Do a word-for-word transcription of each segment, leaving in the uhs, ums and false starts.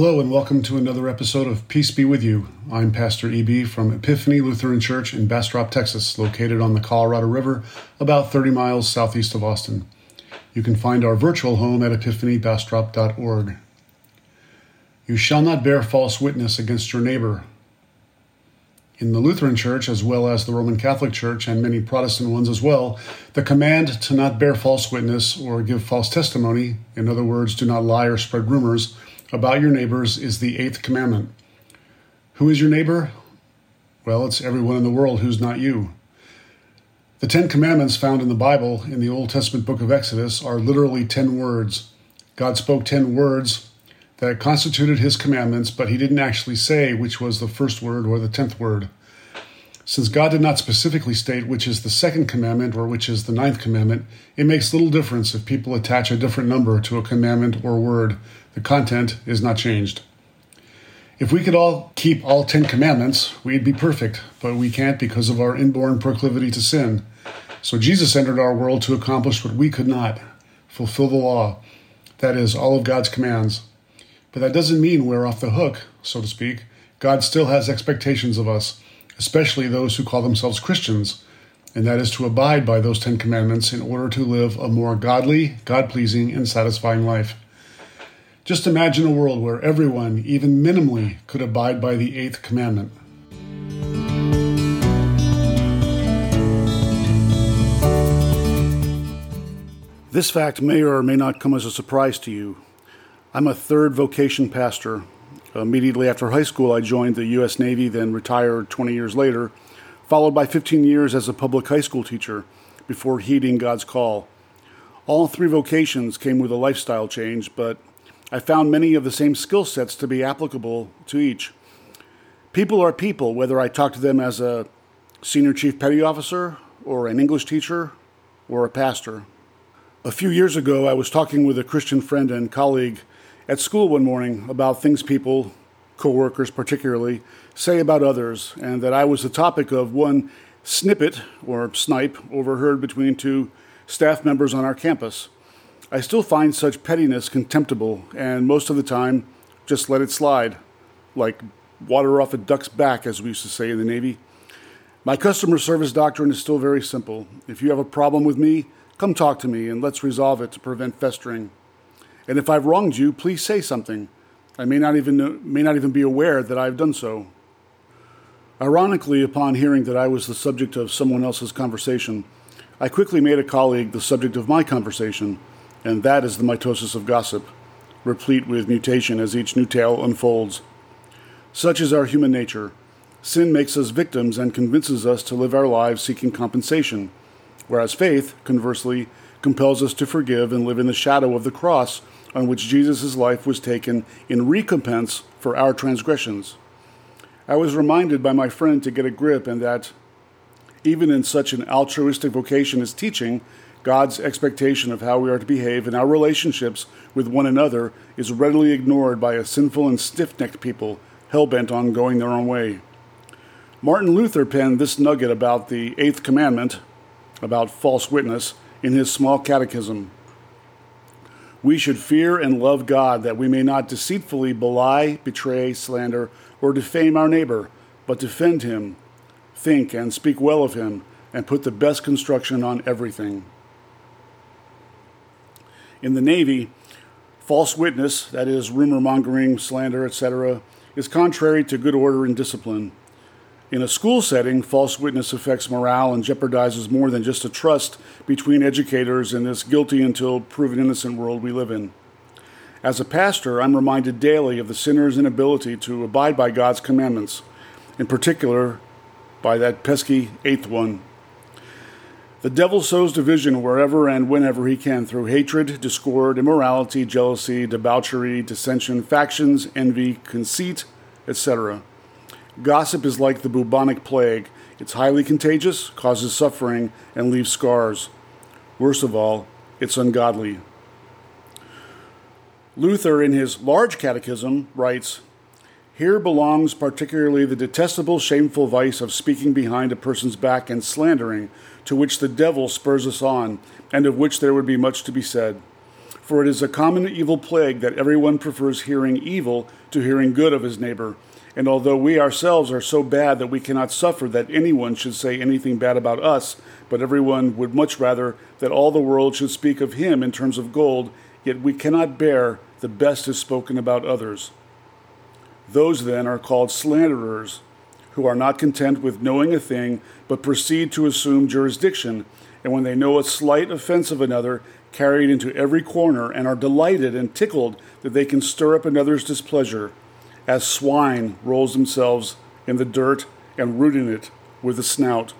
Hello and welcome to another episode of Peace Be With You. I'm Pastor E B from Epiphany Lutheran Church in Bastrop, Texas, located on the Colorado River, about thirty miles southeast of Austin. You can find our virtual home at epiphany bastrop dot org. You shall not bear false witness against your neighbor. In the Lutheran Church, as well as the Roman Catholic Church and many Protestant ones as well, the command to not bear false witness or give false testimony, in other words, do not lie or spread rumors, about your neighbors is the eighth commandment. Who is your neighbor? Well, it's everyone in the world who's not you. The Ten Commandments found in the Bible, in the Old Testament book of Exodus, are literally ten words. God spoke ten words that constituted his commandments, but he didn't actually say which was the first word or the tenth word. Since God did not specifically state which is the second commandment or which is the ninth commandment, it makes little difference if people attach a different number to a commandment or word. The content is not changed. If we could all keep all ten commandments, we'd be perfect, but we can't because of our inborn proclivity to sin. So Jesus entered our world to accomplish what we could not, fulfill the law, that is, all of God's commands. But that doesn't mean we're off the hook, so to speak. God still has expectations of us, especially those who call themselves Christians, and that is to abide by those Ten Commandments in order to live a more godly, God-pleasing, and satisfying life. Just imagine a world where everyone, even minimally, could abide by the eighth commandment. This fact may or may not come as a surprise to you. I'm a third vocation pastor. Immediately after high school, I joined the U S Navy, then retired twenty years later, followed by fifteen years as a public high school teacher before heeding God's call. All three vocations came with a lifestyle change, but I found many of the same skill sets to be applicable to each. People are people, whether I talk to them as a senior chief petty officer or an English teacher or a pastor. A few years ago, I was talking with a Christian friend and colleague at school one morning about things people, coworkers particularly, say about others, and that I was the topic of one snippet, or snipe, overheard between two staff members on our campus. I still find such pettiness contemptible, and most of the time, just let it slide, like water off a duck's back, as we used to say in the Navy. My customer service doctrine is still very simple. If you have a problem with me, come talk to me, and let's resolve it to prevent festering. And if I've wronged you, please say something. I may not even know, may not even be aware that I've done so. Ironically, upon hearing that I was the subject of someone else's conversation, I quickly made a colleague the subject of my conversation, and that is the mitosis of gossip, replete with mutation as each new tale unfolds. Such is our human nature. Sin makes us victims and convinces us to live our lives seeking compensation, whereas faith, conversely, compels us to forgive and live in the shadow of the cross on which Jesus' life was taken in recompense for our transgressions. I was reminded by my friend to get a grip and that even in such an altruistic vocation as teaching, God's expectation of how we are to behave in our relationships with one another is readily ignored by a sinful and stiff-necked people hell-bent on going their own way. Martin Luther penned this nugget about the eighth commandment, about false witness, in his small catechism. We should fear and love God that we may not deceitfully belie, betray, slander, or defame our neighbor, but defend him, think and speak well of him, and put the best construction on everything. In the Navy, false witness, that is rumor mongering, slander, et cetera, is contrary to good order and discipline. In a school setting, false witness affects morale and jeopardizes more than just a trust between educators in this guilty until proven innocent world we live in. As a pastor, I'm reminded daily of the sinner's inability to abide by God's commandments, in particular by that pesky eighth one. The devil sows division wherever and whenever he can through hatred, discord, immorality, jealousy, debauchery, dissension, factions, envy, conceit, et cetera. Gossip is like the bubonic plague. It's highly contagious, causes suffering, and leaves scars. Worst of all, it's ungodly. Luther, in his large catechism, writes, "Here belongs particularly the detestable, shameful vice of speaking behind a person's back and slandering, to which the devil spurs us on, and of which there would be much to be said. For it is a common evil plague that everyone prefers hearing evil to hearing good of his neighbor. And although we ourselves are so bad that we cannot suffer that anyone should say anything bad about us, but everyone would much rather that all the world should speak of him in terms of gold, yet we cannot bear the best is spoken about others. Those then are called slanderers, who are not content with knowing a thing, but proceed to assume jurisdiction, and when they know a slight offense of another, carry it into every corner, and are delighted and tickled that they can stir up another's displeasure, as swine rolls themselves in the dirt and root in it with the snout.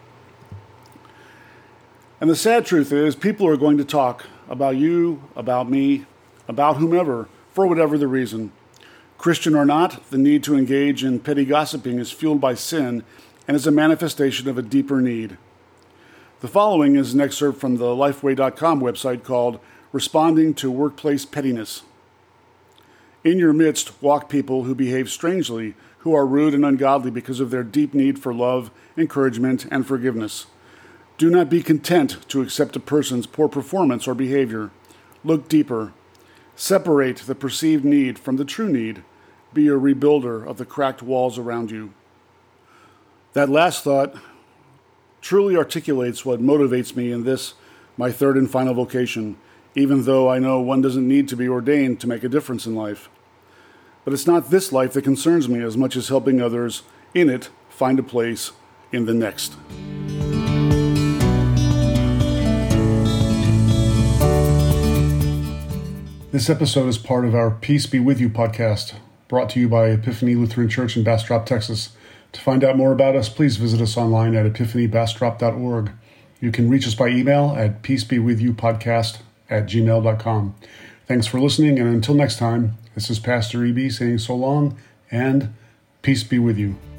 And the sad truth is, people are going to talk about you, about me, about whomever, for whatever the reason. Christian or not, the need to engage in petty gossiping is fueled by sin and is a manifestation of a deeper need. The following is an excerpt from the Lifeway dot com website called Responding to Workplace Pettiness. In your midst walk people who behave strangely, who are rude and ungodly because of their deep need for love, encouragement, and forgiveness. Do not be content to accept a person's poor performance or behavior. Look deeper. Separate the perceived need from the true need. Be a rebuilder of the cracked walls around you. That last thought truly articulates what motivates me in this, my third and final vocation, even though I know one doesn't need to be ordained to make a difference in life. But it's not this life that concerns me as much as helping others in it find a place in the next. This episode is part of our Peace Be With You podcast, brought to you by Epiphany Lutheran Church in Bastrop, Texas. To find out more about us, please visit us online at epiphany bastrop dot org. You can reach us by email at peacebewithyoupodcast at gmail dot com. Thanks for listening, and until next time, this is Pastor E B saying so long, and peace be with you.